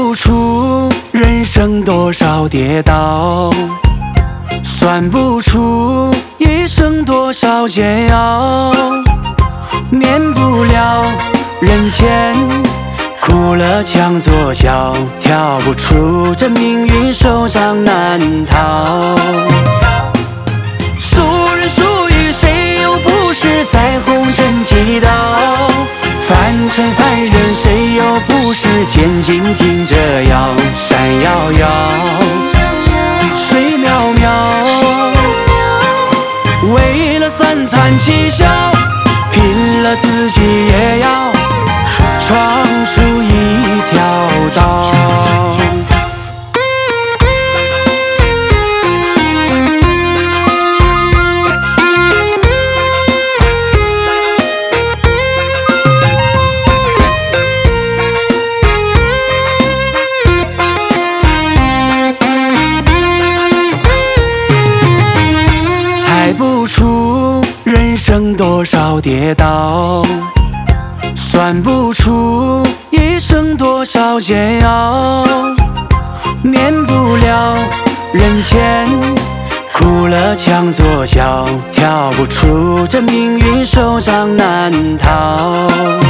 不出人生多少跌倒，算不出一生多少煎熬，免不了人间苦乐墙左脚，跳不出这命运手掌难逃。孰人孰语，谁又不是在红尘祈祷？凡尘凡人，谁又不是千金听着摇？山遥遥，水渺渺，为了三餐七孝，拼了自己也要闯出一条道。猜不出人生多少跌倒，算不出一生多少煎熬，免不了人间苦乐墙左脚，跳不出这命运手掌难逃。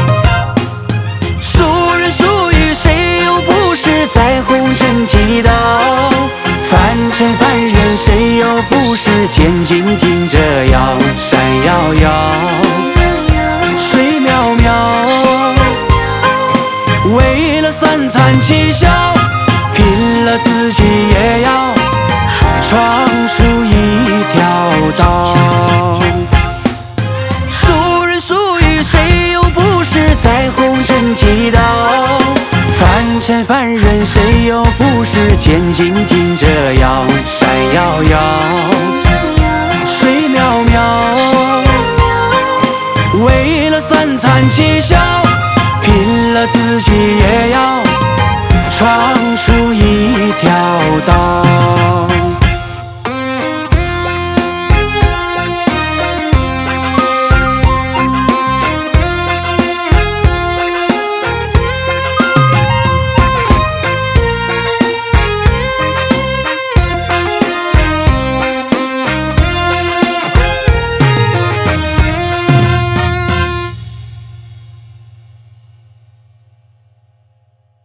孰人孰语，谁又不是在红尘祈祷？凡尘凡人，谁又不是千金听着摇？山遥遥，水渺渺，为了三餐七孝，拼了自己也要闯出一条道。孰人孰语，谁又不是在红尘祈祷？凡尘凡人，谁又不是千金听着摇？山遥遥，水渺渺，为了三餐七孝，拼了自